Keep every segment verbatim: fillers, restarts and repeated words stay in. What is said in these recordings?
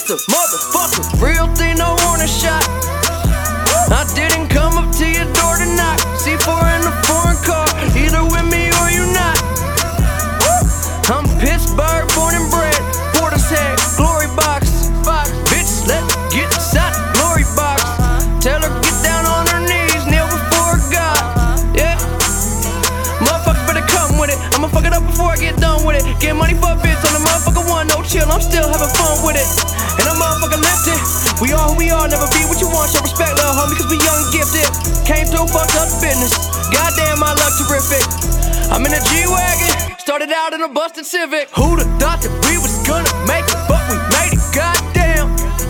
It's a motherfucking real thing, no warning shot. I didn't come up to your door to knock. C four in a foreign car, either with me or you not. I'm Pittsburgh, born and bred, Portishead, glory box. Bitch, let's get inside the glory box. Tell her get down on her knees, kneel before God. Yeah, motherfucker better come with it. I'ma fuck it up before I get done with it. Get money for a bitch on the motherfucker one, no chill. I'm still having fun with it. And I'm motherfucking lifted. We are who we are, never be what you want. Show respect, little homie, cause we young and gifted. Came through, fucked up the business. Goddamn, my luck terrific. I'm in a G-Wagon, started out in a busted Civic. Who'da thought that we was gonna make it, but we made it, goddamn.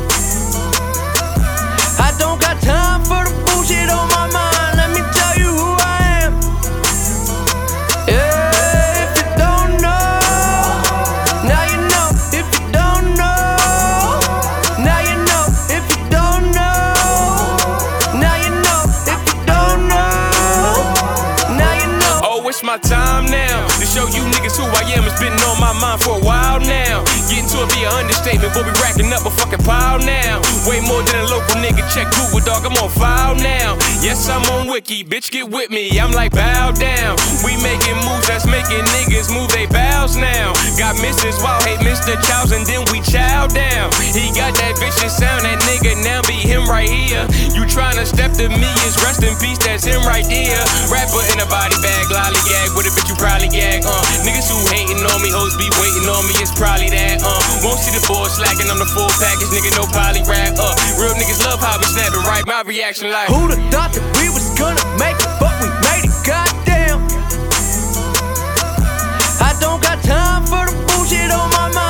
I don't got time for the bullshit on my mind. Let me tell you who I am. Yeah, if you don't know, now you know. If you don't know, now you know. If you don't know, now you know. If you don't know, now you know. Oh, it's my time now to show you niggas who I am. It's been on my mind for a while now. Getting to it be an understatement, but we racking up a fucking pile now. Way more than a local nigga. Check Google, dog, I'm on file now. Yes, I'm on Wiki, bitch, get with me. I'm like, bow down. We making moves that's making niggas move they bows now. Got Missus Wild, hate Mister Childs, and then we chow down. He got that vicious sound, that nigga now be him right here. You tryna step to me, is rest in peace, that's him right there. Rapper in a body bag, lollygag, with a bitch you probably gag, uh. Niggas who hating on me, hoes be waiting on me, it's probably that, uh. Won't see the boy slacking on the full package, nigga, no poly rap, uh. Real niggas love how we snapping, right? My reaction like, who'da thought that we was gonna make it, but we made it, goddamn. I don't got time for the bullshit on my mind.